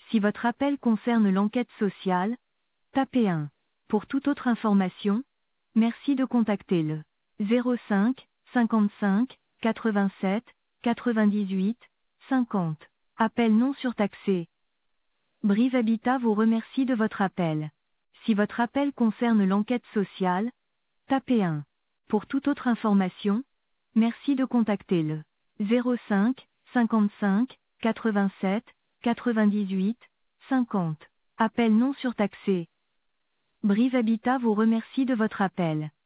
Si votre appel concerne l'enquête sociale, tapez 1. Pour toute autre information, merci de contacter le 05 55 87 98 50. Appel non surtaxé. Brive Habitat vous remercie de votre appel. Si votre appel concerne l'enquête sociale, tapez 1. Pour toute autre information, merci de contacter le 05 55 87 98 50. Appel non surtaxé. Brive Habitat vous remercie de votre appel.